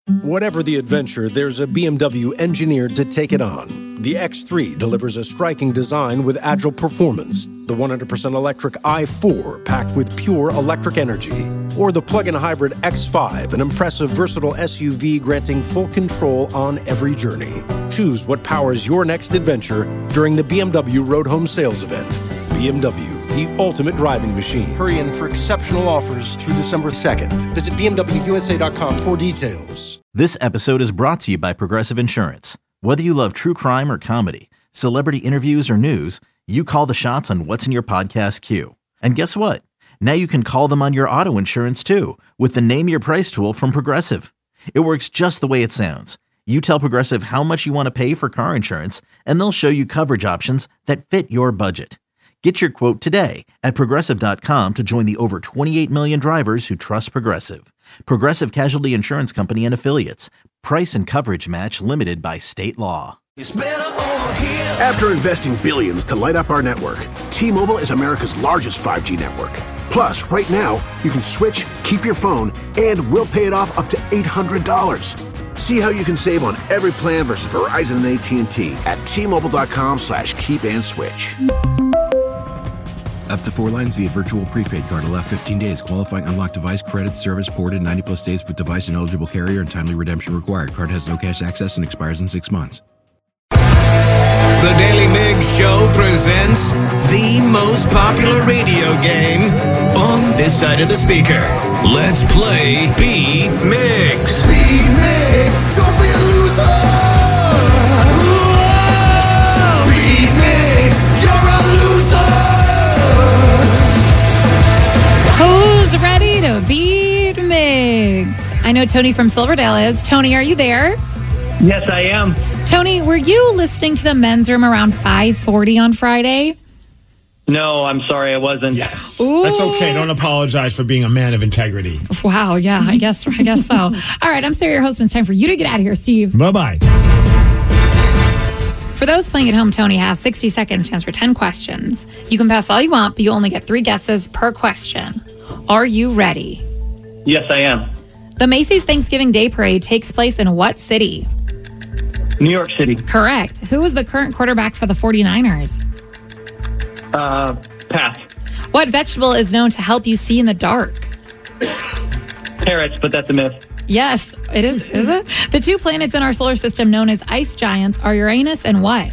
Whatever the adventure, there's a BMW engineered to take it on. The X3 delivers a striking design with agile performance. The 100% electric i4 packed with pure electric energy. Or the plug-in hybrid X5, an impressive versatile SUV granting full control on every journey. Choose what powers your next adventure during the BMW Road Home Sales Event. BMW, the ultimate driving machine. Hurry in for exceptional offers through December 2nd. Visit BMWUSA.com for details. This episode is brought to you by Progressive Insurance. Whether you love true crime or comedy, celebrity interviews or news, you call the shots on what's in your podcast queue. And guess what? Now you can call them on your auto insurance too with the Name Your Price tool from Progressive. It works just the way it sounds. You tell Progressive how much you want to pay for car insurance, and they'll show you coverage options that fit your budget. Get your quote today at Progressive.com to join the over 28 million drivers who trust Progressive. Progressive Casualty Insurance Company and Affiliates. Price and coverage match limited by state law. After investing billions to light up our network, T-Mobile is America's largest 5G network. Plus, right now, you can switch, keep your phone, and we'll pay it off up to $800. See how you can save on every plan versus Verizon and AT&T at T-Mobile.com/keep-and-switch. Up to 4 lines via virtual prepaid card. Allow 15 days. Qualifying unlocked device credit service ported 90-plus days with device and eligible carrier and timely redemption required. Card has no cash access and expires in 6 months. The Daily Mig Show presents the most popular radio game on this side of the speaker. Let's play Beat Migs. Beat Migs, don't be a loser. Whoa! Beat Migs, you're a loser. Who's ready to beat Migs? I know Tony from Silverdale is. Tony, are you there? Yes, I am. Tony, were you listening to the men's room around 5:40 on Friday? No, I'm sorry, I wasn't. Yes. Ooh. That's okay. Don't apologize for being a man of integrity. Wow, yeah, I guess so. All right, I'm Sarah, your host, and it's time for you to get out of here, Steve. Bye-bye. For those playing at home, Tony has 60 seconds to answer 10 questions. You can pass all you want, but you only get 3 guesses per question. Are you ready? Yes, I am. The Macy's Thanksgiving Day Parade takes place in what city? New York City. Correct. Who is the current quarterback for the 49ers? Pass. What vegetable is known to help you see in the dark? Carrots, but that's a myth. Yes, it is. Is it? The 2 planets in our solar system known as ice giants are Uranus and what?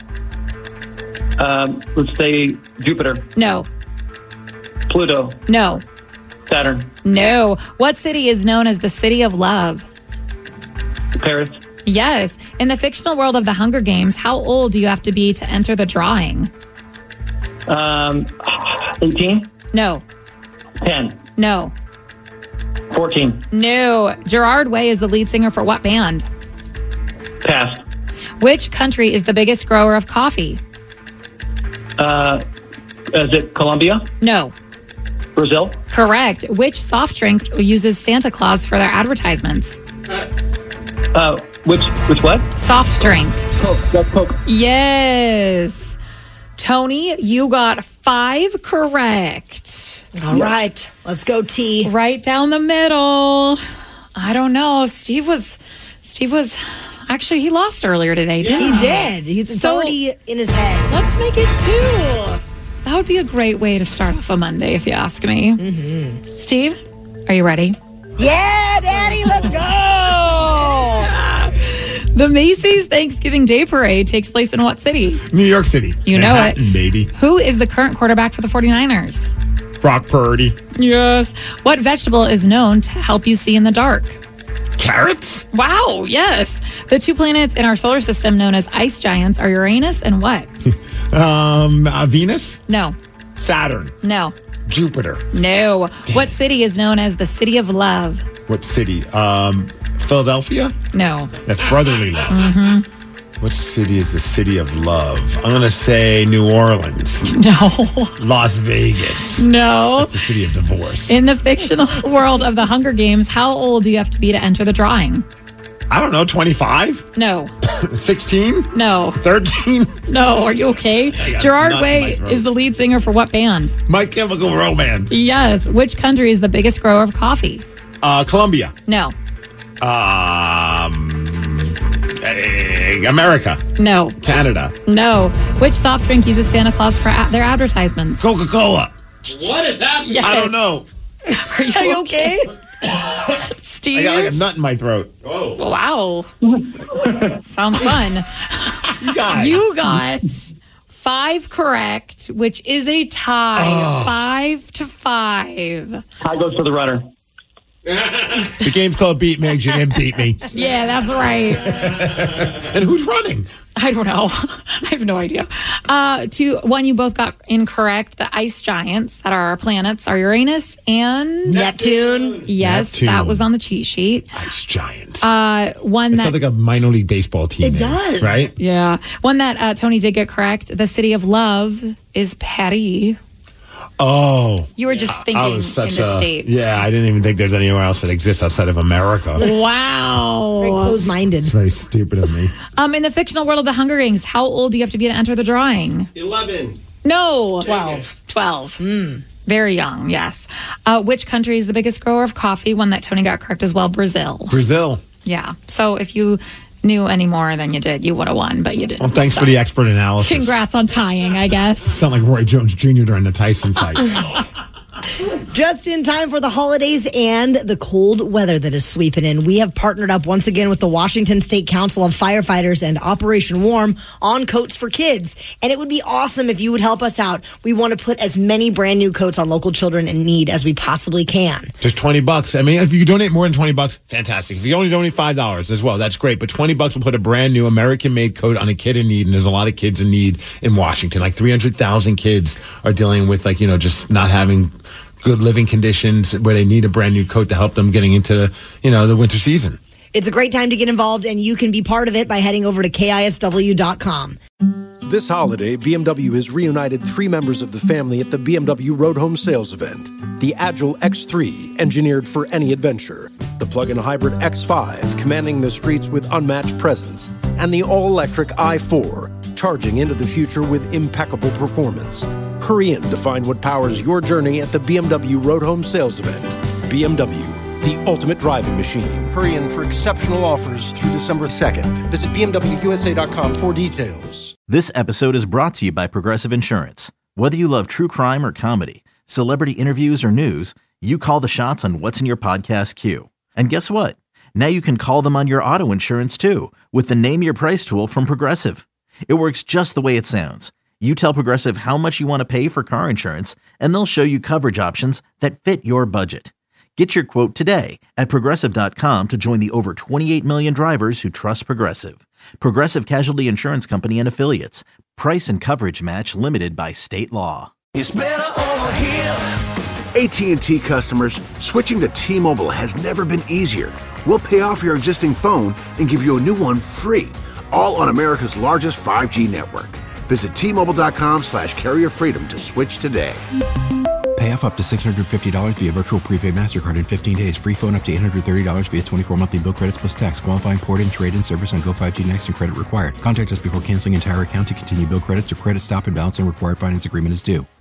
Let's say Jupiter. No. Pluto. No. Saturn. No. What city is known as the City of Love? Paris. Yes. In the fictional world of the Hunger Games, how old do you have to be to enter the drawing? 18? No. 10. No. 14. No. Gerard Way is the lead singer for what band? Pass. Which country is the biggest grower of coffee? Is it Colombia? No. Brazil? Correct. Which soft drink uses Santa Claus for their advertisements? Which what? Soft drink. Coke. That's Coke. Yes. Tony, you got 5 correct. All right. Let's go, T. Right down the middle. I don't know. Steve was actually, he lost earlier today, didn't he? He did. It's already in his head. Let's make it 2. That would be a great way to start off a Monday, if you ask me. Mm-hmm. Steve, are you ready? Yeah, Daddy, let's go! The Macy's Thanksgiving Day Parade takes place in what city? New York City. You know it. Baby. Who is the current quarterback for the 49ers? Brock Purdy. Yes. What vegetable is known to help you see in the dark? Carrots? Wow, yes. The 2 planets in our solar system known as ice giants are Uranus and what? Venus? No. Saturn? No. Jupiter? No. What city is known as the City of Love? What city? Philadelphia? No. That's brotherly love. Mm-hmm. What city is the City of Love? I'm going to say New Orleans. No. Las Vegas. No. That's the city of divorce. In the fictional world of the Hunger Games, how old do you have to be to enter the drawing? I don't know, 25? No. 16? No. 13? No, are you okay? Gerard Way is the lead singer for what band? My Chemical Romance. Yes. Which country is the biggest grower of coffee? Colombia. No. America. No. Canada. No. Which soft drink uses Santa Claus for their advertisements? Coca-Cola. What is that? Yes. I don't know. Are you okay? Steve? I got like a nut in my throat. Oh. Wow. Sounds fun. You got 5 correct, which is a tie. 5-5. Tie goes for the runner. The game's called Beat Migs. You didn't beat me. Yeah, that's right. And who's running? I don't know. I have no idea. 1 you both got incorrect. The ice giants that are our planets are Uranus and Neptune. Yes, Neptune. that was on the cheat sheet. Ice giants. One It that sounds like a minor league baseball team. It does. Right? yeah, one that Tony did get correct. The city of love is Paris. Oh. You were just thinking I was such in the States. Yeah, I didn't even think there's anywhere else that exists outside of America. Wow. Very close-minded. It's very stupid of me. In the fictional world of the Hunger Games, how old do you have to be to enter the drawing? 11. No. 12. Very young, yes. Which country is the biggest grower of coffee? One that Tony got correct as well, Brazil. Brazil. Yeah. So if you knew any more than you did, you would have won, but you didn't. Well, thanks for the expert analysis. Congrats on tying, I guess. Sound like Roy Jones Jr. during the Tyson fight. Just in time for the holidays and the cold weather that is sweeping in, we have partnered up once again with the Washington State Council of Firefighters and Operation Warm on coats for kids. And it would be awesome if you would help us out. We want to put as many brand new coats on local children in need as we possibly can. Just $20. I mean, if you donate more than $20, fantastic. If you only donate $5 as well, that's great. But $20 will put a brand new American-made coat on a kid in need. And there's a lot of kids in need in Washington. Like 300,000 kids are dealing with, like, just not having good living conditions where they need a brand new coat to help them getting into, the winter season. It's a great time to get involved, and you can be part of it by heading over to KISW.com. This holiday, BMW has reunited 3 members of the family at the BMW Road Home Sales Event. The Agile X3, engineered for any adventure. The plug-in hybrid X5, commanding the streets with unmatched presence. And the all-electric i4, charging into the future with impeccable performance. Hurry in to find what powers your journey at the BMW Road Home Sales Event. BMW, the ultimate driving machine. Hurry in for exceptional offers through December 2nd. Visit BMWUSA.com for details. This episode is brought to you by Progressive Insurance. Whether you love true crime or comedy, celebrity interviews or news, you call the shots on what's in your podcast queue. And guess what? Now you can call them on your auto insurance too with the Name Your Price tool from Progressive. It works just the way it sounds. You tell Progressive how much you want to pay for car insurance, and they'll show you coverage options that fit your budget. Get your quote today at Progressive.com to join the over 28 million drivers who trust Progressive. Progressive Casualty Insurance Company and Affiliates. Price and coverage match limited by state law. It's better over here. AT&T customers, switching to T-Mobile has never been easier. We'll pay off your existing phone and give you a new one free. All on America's largest 5G network. Visit T-Mobile.com/carrier freedom to switch today. Pay off up to $650 via virtual prepaid MasterCard in 15 days. Free phone up to $830 via 24 monthly bill credits plus tax. Qualifying port-in, trade-in service on Go 5G Next and credit required. Contact us before canceling entire account to continue bill credits or credit stop and balance and required finance agreement is due.